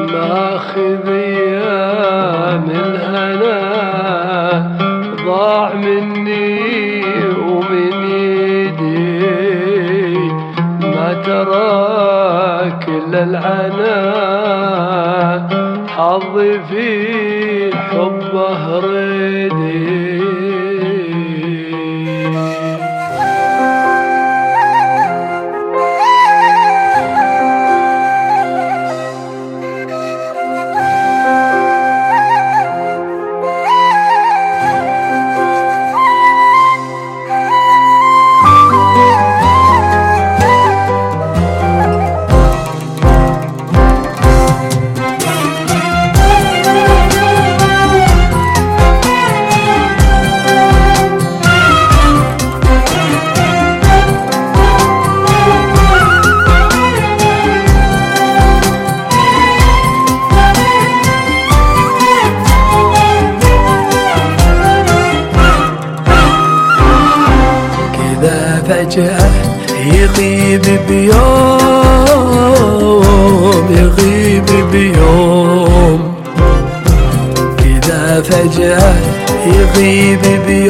ماخذ ايام الهنا ضاع مني ومن يدي ما ترى كل العنا حظي في حبه ردي. فجأة يغيب بيوم، يغيب بيوم كذا فجأة يغيب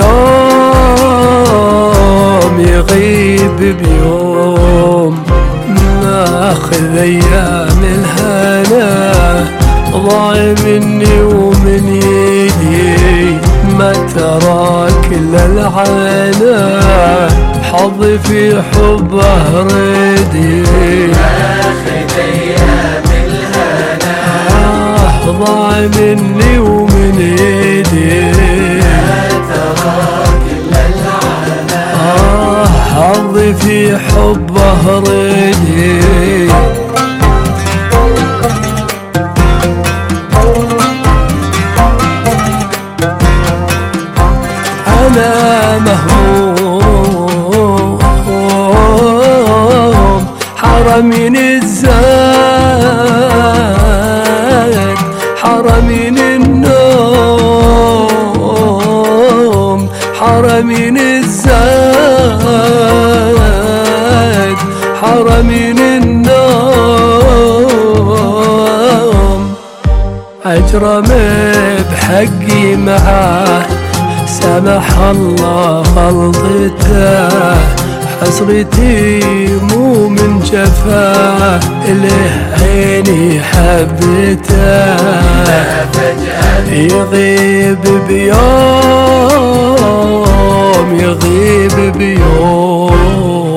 بيوم، يغيب بيوم ماخذ ايام الهنا ضاع مني ومن يدي ما ترى كل العنا حظي في حبه ردي. ماخذ ايام الهنا ضاع مني ومن ايدي ما ترى كل العنا حظي في حبه ردي. أنا مهموم حرمين الزاد حرمين النوم، حرمين الزاد حرمين النوم أجرم بحقي معاه سمح الله غلطته حسرتي مو من جفاه له عيني حبته يغيب بيوم، يغيب بيوم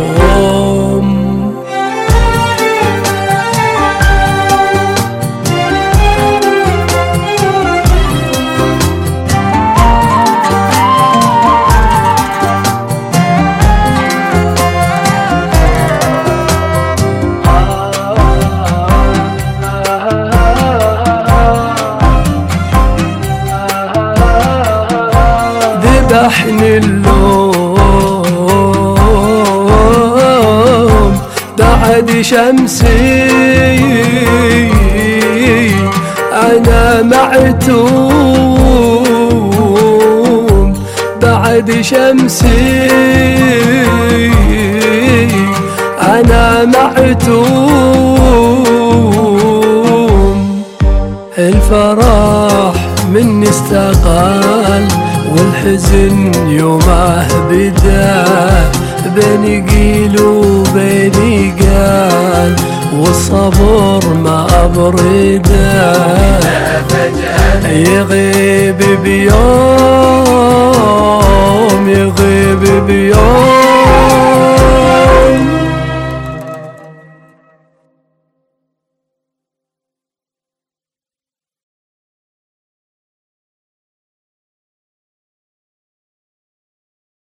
ذبحني اللوم بعد شمسي أنا معتوم بعد شمسي أنا معتوم الفرح مني استقال والحزن يومه بدا بيني قيل وبيني قال والصبر ما أبرده يغيب بيوم، يغيب بيوم